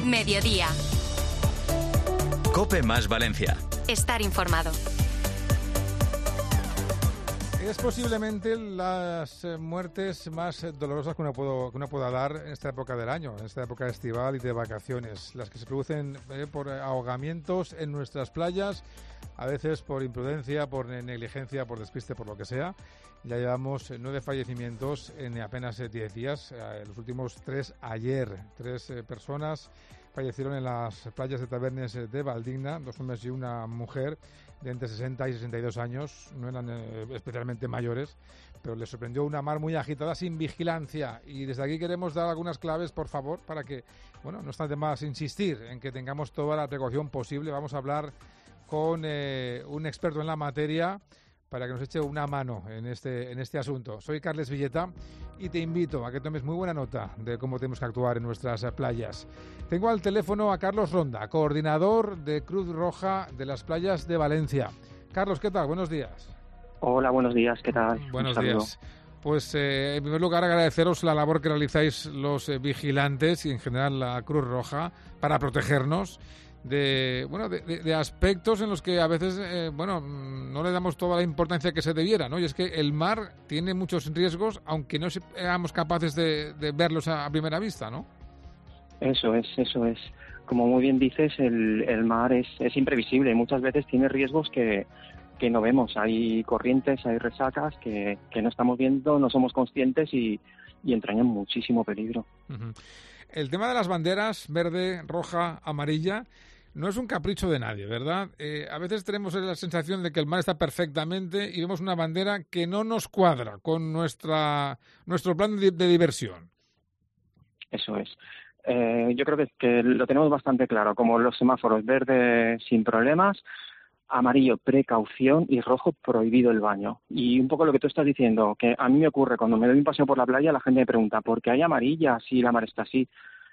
Mediodía. COPE más Valencia. Estar informado. Es posiblemente las muertes más dolorosas que uno pueda dar en esta época del año, en esta época estival y de vacaciones. Las que se producen por ahogamientos en nuestras playas, a veces por imprudencia, por negligencia, por despiste, por lo que sea. Ya llevamos 9 fallecimientos en apenas 10 días. Los últimos 3 ayer. 3 personas fallecieron en las playas de Tavernes de Valdigna, 2 hombres y una mujer de entre 60 y 62 años. No eran especialmente mayores, pero les sorprendió una mar muy agitada sin vigilancia. Y desde aquí queremos dar algunas claves, por favor, para que, no está de más insistir en que tengamos toda la precaución posible. Vamos a hablar con un experto en la materia para que nos eche una mano en este asunto. Soy Carles Villeta y te invito a que tomes muy buena nota de cómo tenemos que actuar en nuestras playas. Tengo al teléfono a Carlos Ronda, coordinador de Cruz Roja de las playas de Valencia. Carlos, ¿qué tal? Buenos días. Hola, buenos días, ¿qué tal? Buenos días. Pues en primer lugar agradeceros la labor que realizáis los vigilantes y en general la Cruz Roja para protegernos de aspectos en los que a veces no le damos toda la importancia que se debiera, ¿no? Y es que el mar tiene muchos riesgos, aunque no seamos capaces de verlos a primera vista, ¿no? Eso es. Como muy bien dices, el mar es imprevisible. Muchas veces tiene riesgos que no vemos. Hay corrientes, hay resacas que no estamos viendo, no somos conscientes y entrañan muchísimo peligro. Uh-huh. El tema de las banderas verde, roja, amarilla no es un capricho de nadie, ¿verdad? A veces tenemos la sensación de que el mar está perfectamente y vemos una bandera que no nos cuadra con nuestro plan de diversión. Eso es. Yo creo que lo tenemos bastante claro, como los semáforos: verde sin problemas, amarillo precaución y rojo prohibido el baño. Y un poco lo que tú estás diciendo, que a mí me ocurre cuando me doy un paseo por la playa, la gente me pregunta ¿por qué hay amarilla si la mar está así?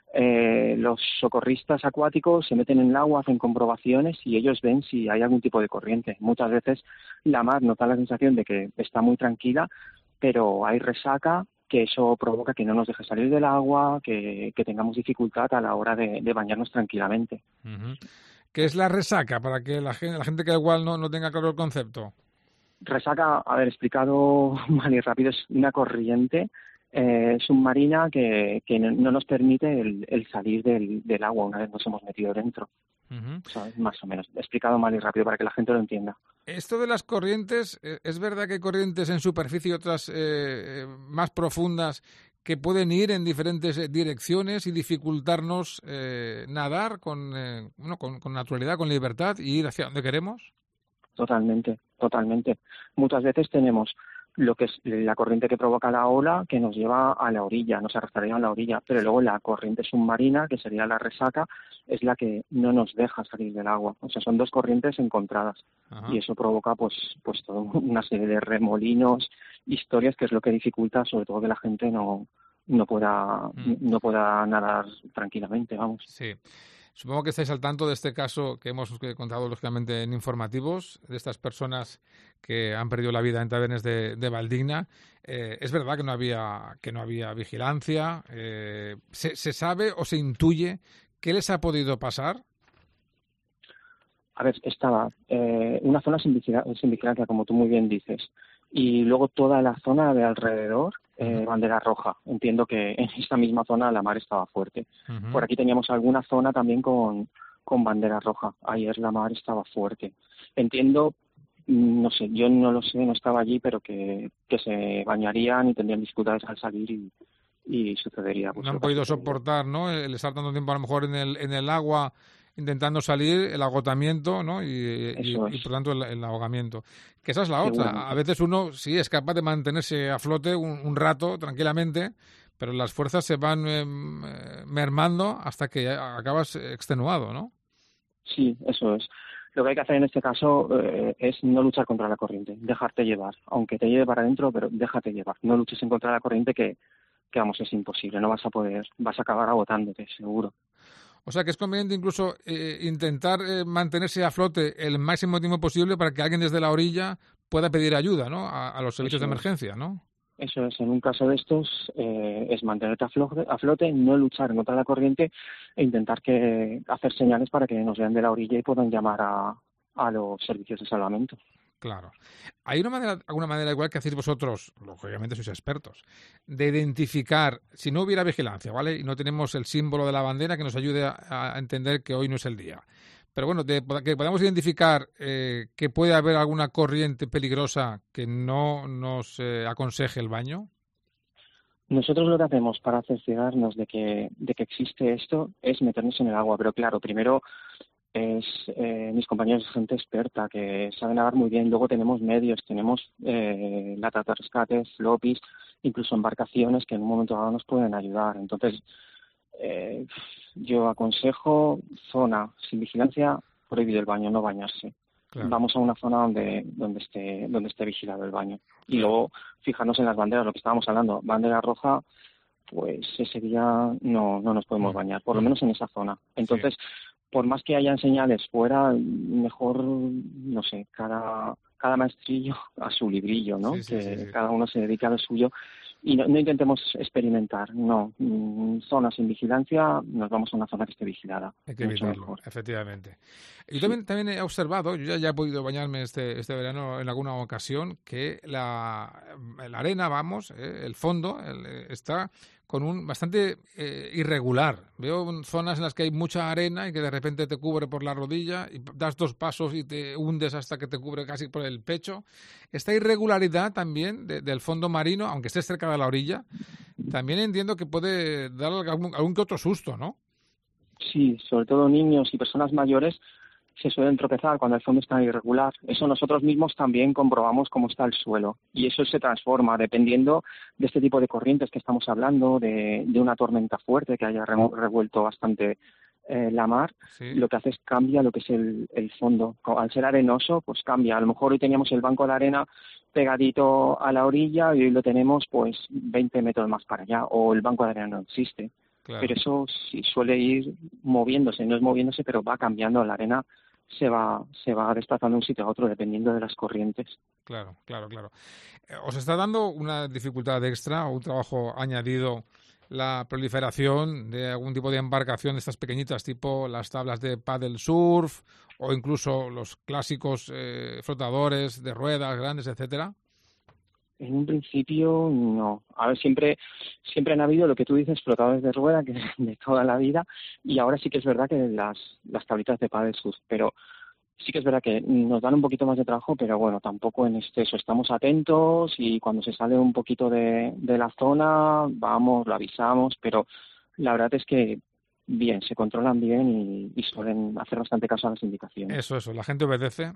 Los socorristas acuáticos se meten en el agua, hacen comprobaciones y ellos ven si hay algún tipo de corriente. Muchas veces la mar nos da la sensación de que está muy tranquila, pero hay resaca, que eso provoca que no nos deje salir del agua, que tengamos dificultad a la hora de bañarnos tranquilamente. Uh-huh. ¿Qué es la resaca? Para que la gente que igual no tenga claro el concepto. Resaca, explicado mal y rápido, es una corriente submarina que no nos permite el salir del agua una vez nos hemos metido dentro. Uh-huh. O sea, más o menos, explicado mal y rápido para que la gente lo entienda. Esto de las corrientes, ¿es verdad que hay corrientes en superficie y otras más profundas que pueden ir en diferentes direcciones y dificultarnos nadar con naturalidad, con libertad y ir hacia donde queremos? Totalmente. Muchas veces tenemos lo que es la corriente que provoca la ola, que nos lleva a la orilla, nos arrastraría a la orilla, pero luego la corriente submarina, que sería la resaca, es la que no nos deja salir del agua. O sea, son 2 corrientes encontradas. Ajá. Y eso provoca pues toda una serie de remolinos, historias, que es lo que dificulta sobre todo que la gente no pueda nadar tranquilamente, vamos. Sí. Supongo que estáis al tanto de este caso que hemos contado lógicamente en informativos, de estas personas que han perdido la vida en Tavernes de Valdigna. Es verdad que no había vigilancia. ¿Se sabe o se intuye qué les ha podido pasar? A ver, estaba una zona sin vigilancia, como tú muy bien dices, y luego toda la zona de alrededor, bandera roja. Entiendo que en esta misma zona la mar estaba fuerte. Uh-huh. Por aquí teníamos alguna zona también con bandera roja. Ayer la mar estaba fuerte. Entiendo, no sé, yo no lo sé, no estaba allí, pero que se bañarían y tendrían dificultades al salir y sucedería. Pues, no han podido soportar, ¿no? El estar tanto tiempo a lo mejor en el agua intentando salir, el agotamiento, ¿no? Y por tanto el ahogamiento. Que esa es la otra. A veces uno sí es capaz de mantenerse a flote un rato tranquilamente, pero las fuerzas se van mermando hasta que acabas extenuado, ¿no? Sí, eso es. Lo que hay que hacer en este caso es no luchar contra la corriente, dejarte llevar. Aunque te lleve para adentro, pero déjate llevar. No luches en contra de la corriente que vamos, es imposible. No vas a poder, vas a acabar agotándote, seguro. O sea que es conveniente incluso intentar mantenerse a flote el máximo tiempo posible para que alguien desde la orilla pueda pedir ayuda, ¿no? A los servicios de emergencia, ¿no? Eso es, en un caso de estos es mantenerte a flote, no luchar en contra de la corriente e intentar hacer señales para que nos vean de la orilla y puedan llamar a los servicios de salvamento. Claro. ¿Hay alguna manera, igual que hacéis vosotros, lógicamente sois expertos, de identificar, si no hubiera vigilancia, ¿vale? Y no tenemos el símbolo de la bandera que nos ayude a entender que hoy no es el día. Pero bueno, que podamos identificar que puede haber alguna corriente peligrosa que no nos aconseje el baño. Nosotros lo que hacemos para cerciorarnos de que existe esto es meternos en el agua, pero claro, primero es mis compañeros de gente experta que saben nadar muy bien. Luego tenemos medios, tenemos latas de rescate, floppies, incluso embarcaciones que en un momento dado nos pueden ayudar. Entonces, yo aconsejo zona sin vigilancia, prohibido el baño, no bañarse. Claro. Vamos a una zona donde esté vigilado el baño. Y luego fijarnos en las banderas, lo que estábamos hablando, bandera roja, pues ese día no nos podemos bañar, por lo menos en esa zona. Entonces, por más que hayan señales fuera, mejor, no sé, cada maestrillo a su librillo, ¿no? Sí. Cada uno se dedica a lo suyo y no intentemos experimentar, no. Zonas sin vigilancia, nos vamos a una zona que esté vigilada. Hay que evitarlo, efectivamente. Yo también he observado, yo ya he podido bañarme este verano en alguna ocasión, que la arena, el fondo, está con un bastante irregular. Veo zonas en las que hay mucha arena y que de repente te cubre por la rodilla y das 2 pasos y te hundes hasta que te cubre casi por el pecho. Esta irregularidad también del fondo marino, aunque estés cerca de la orilla, también entiendo que puede dar algún que otro susto, ¿no? Sí, sobre todo niños y personas mayores se suelen tropezar cuando el fondo está irregular. Eso nosotros mismos también comprobamos cómo está el suelo. Y eso se transforma dependiendo de este tipo de corrientes que estamos hablando, de una tormenta fuerte que haya revuelto bastante la mar. Sí. Lo que hace es cambia lo que es el fondo. Al ser arenoso, pues cambia. A lo mejor hoy teníamos el banco de arena pegadito a la orilla y hoy lo tenemos pues 20 metros más para allá. O el banco de arena no existe. Claro. Pero eso sí suele ir moviéndose, no es moviéndose, pero va cambiando. La arena se va desplazando de un sitio a otro dependiendo de las corrientes. Claro. ¿Os está dando una dificultad extra o un trabajo añadido la proliferación de algún tipo de embarcación de estas pequeñitas, tipo las tablas de paddle surf o incluso los clásicos flotadores de ruedas grandes, etcétera? En un principio no. A ver, siempre han habido lo que tú dices, flotadores de rueda, que de toda la vida, y ahora sí que es verdad que las tablitas de paddle surf, pero sí que es verdad que nos dan un poquito más de trabajo, pero bueno, tampoco en exceso. Estamos atentos y cuando se sale un poquito de la zona, vamos, lo avisamos, pero la verdad es que bien, se controlan bien y suelen hacer bastante caso a las indicaciones. Eso, ¿la gente obedece?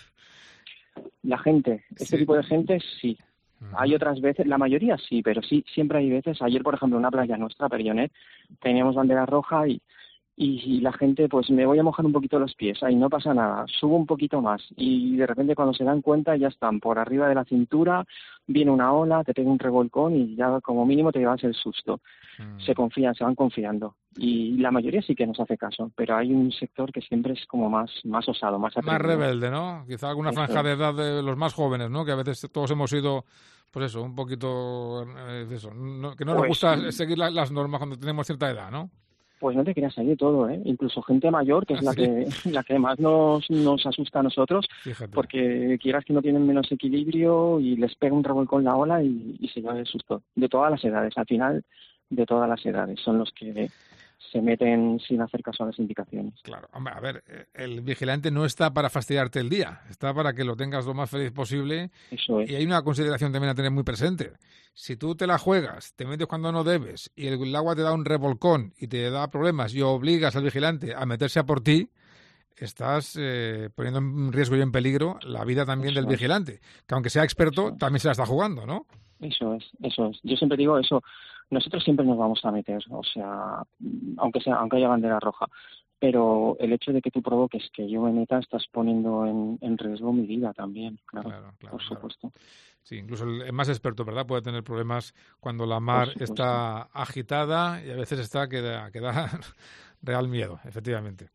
La gente, este tipo de gente sí. Hay otras veces, la mayoría sí, pero sí, siempre hay veces. Ayer, por ejemplo, en una playa nuestra, Perionet, teníamos bandera roja y la gente, pues me voy a mojar un poquito los pies, ahí no pasa nada, subo un poquito más y de repente cuando se dan cuenta ya están por arriba de la cintura, viene una ola, te pega un revolcón y ya como mínimo te llevas el susto. Se van confiando y la mayoría sí que nos hace caso, pero hay un sector que siempre es como más osado, más atrevido. Más rebelde, ¿no? Quizá alguna franja de edad de los más jóvenes, ¿no? Que a veces todos hemos sido, pues eso, un poquito eso, que no nos gusta seguir las normas cuando tenemos cierta edad, ¿no? Pues no te creas, hay de todo, ¿eh? Incluso gente mayor, que es la que más nos asusta a nosotros. Fíjate. Porque quieras que no tienen menos equilibrio y les pega un revolcón la ola y se lleva el susto. De todas las edades, al final, de todas las edades, son los que se meten sin hacer caso a las indicaciones. Claro, hombre, a ver, el vigilante no está para fastidiarte el día, está para que lo tengas lo más feliz posible. Eso es. Y hay una consideración también a tener muy presente. Si tú te la juegas, te metes cuando no debes y el agua te da un revolcón y te da problemas y obligas al vigilante a meterse a por ti, estás poniendo en riesgo y en peligro la vida también del vigilante, que aunque sea experto, también se la está jugando, ¿no? Eso es. Yo siempre digo eso. Nosotros siempre nos vamos a meter, o sea, aunque haya bandera roja, pero el hecho de que tú provoques que yo me meta, estás poniendo en riesgo mi vida también, claro, por supuesto. Sí, incluso el más experto, ¿verdad?, puede tener problemas cuando la mar está agitada y a veces que da real miedo, efectivamente.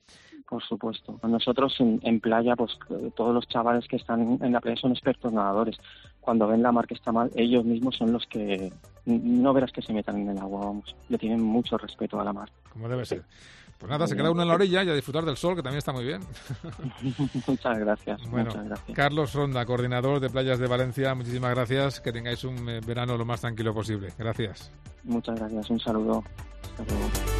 Por supuesto. Nosotros en playa, pues todos los chavales que están en la playa son expertos nadadores. Cuando ven la mar que está mal, ellos mismos son los que no verás que se metan en el agua, vamos. Le tienen mucho respeto a la mar. Como debe ser. Pues nada, se queda uno en la orilla y a disfrutar del sol, que también está muy bien. Muchas gracias. Bueno, muchas gracias. Carlos Ronda, coordinador de Playas de Valencia, muchísimas gracias. Que tengáis un verano lo más tranquilo posible. Gracias. Muchas gracias. Un saludo. Hasta luego.